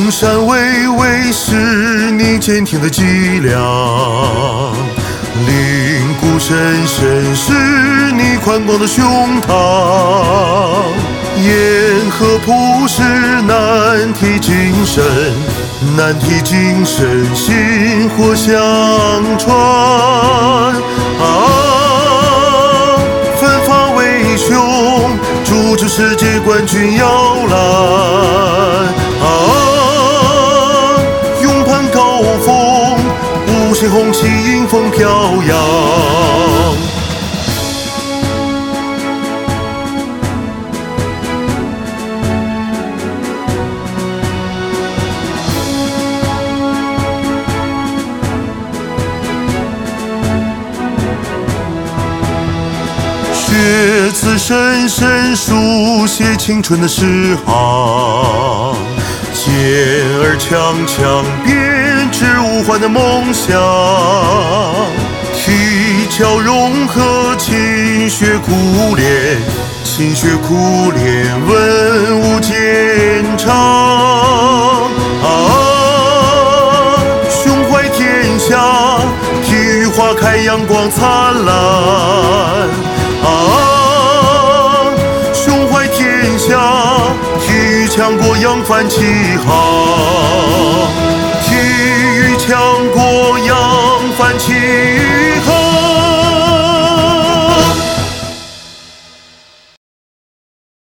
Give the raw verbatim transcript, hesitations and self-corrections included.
青山巍巍是你坚挺的脊梁，灵谷深深是你宽广的胸膛。沿河铺是难题精神，难题精神薪火相传。啊，奋发为雄，铸就世界冠军摇篮。啊，勇攀高峰，五星红旗迎风飘扬。血字深深书写青春的诗行，剑儿锵锵编织无憾的梦想。体巧融合勤学苦练，勤学苦练文武兼长。啊，胸怀天下，体育花开阳光灿烂。啊，胸怀天下，体育强国扬帆起航。